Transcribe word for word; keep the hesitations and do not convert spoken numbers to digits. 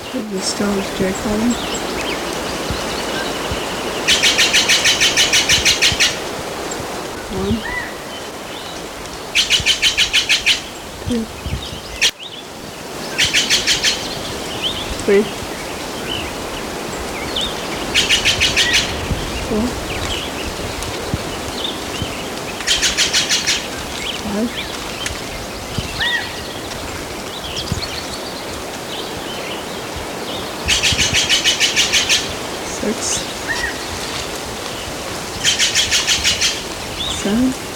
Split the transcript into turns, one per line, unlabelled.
The stones J column. One, two, three, four, five, six, seven,